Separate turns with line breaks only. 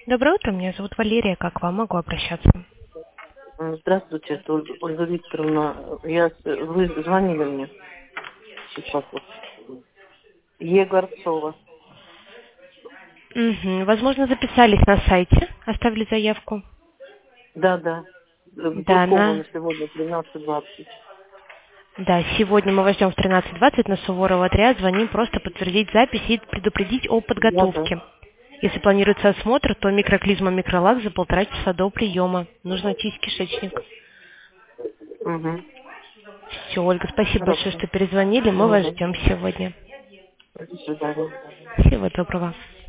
Доброе утро, меня зовут Валерия. Как к вам могу обращаться?
Здравствуйте, это Ольга Викторовна. Вы звонили мне сейчас вот. Егорцова.
Возможно, записались на сайте, оставили заявку.
Да.
Да,
Какого на сегодня? 13:20.
Да, сегодня мы вас ждем в 13:20 на Суворова 3. Звоним просто подтвердить запись и предупредить о
Да.
подготовке. Если планируется осмотр, то микроклизма, микролак за 1,5 часа до приема. Нужно очистить кишечник.
Угу.
Все, Ольга, спасибо большое,
Хорошо.
что перезвонили. Мы вас
Угу.
ждем сегодня.
До свидания.
Всего доброго.